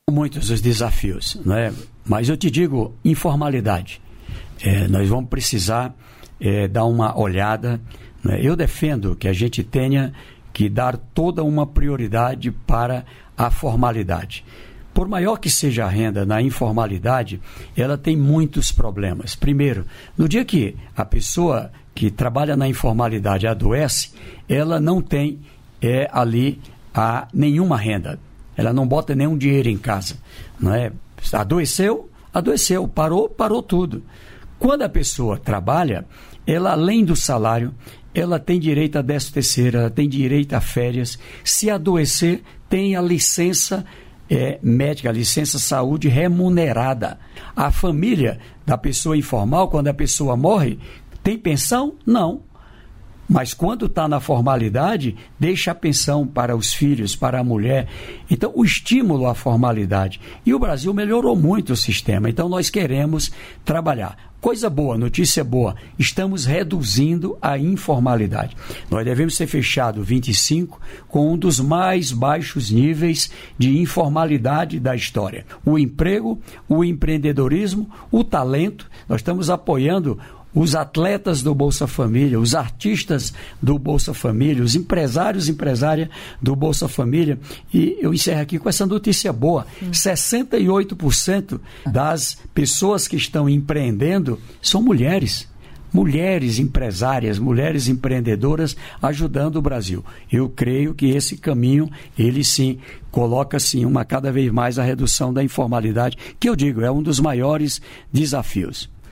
Muitos os desafios, né? Mas eu te digo, informalidade. Nós vamos precisar dar uma olhada, né? Eu defendo que a gente tenha que dar toda uma prioridade para a formalidade. Por maior que seja a renda na informalidade, ela tem muitos problemas. Primeiro, no dia que a pessoa que trabalha na informalidade adoece, ela não tem ali nenhuma renda. Ela não bota nenhum dinheiro em casa. Não é? Adoeceu, parou tudo. Quando a pessoa trabalha, ela, além do salário, ela tem direito a 13º, ela tem direito a férias. Se adoecer, tem a licença médica, a licença saúde remunerada. A família da pessoa informal, quando a pessoa morre, tem pensão? Não. Mas quando está na formalidade, deixa a pensão para os filhos, para a mulher. Então, o estímulo à formalidade. E o Brasil melhorou muito o sistema. Então, nós queremos trabalhar. Coisa boa, notícia boa, estamos reduzindo a informalidade. Nós devemos ser fechados 25 com um dos mais baixos níveis de informalidade da história. O emprego, o empreendedorismo, o talento, nós estamos apoiando os atletas do Bolsa Família, os artistas do Bolsa Família, os empresários e empresárias do Bolsa Família. E eu encerro aqui com essa notícia boa. 68% das pessoas que estão empreendendo são mulheres. Mulheres empresárias, mulheres empreendedoras ajudando o Brasil. Eu creio que esse caminho, ele sim, coloca sim cada vez mais a redução da informalidade, que eu digo, é um dos maiores desafios.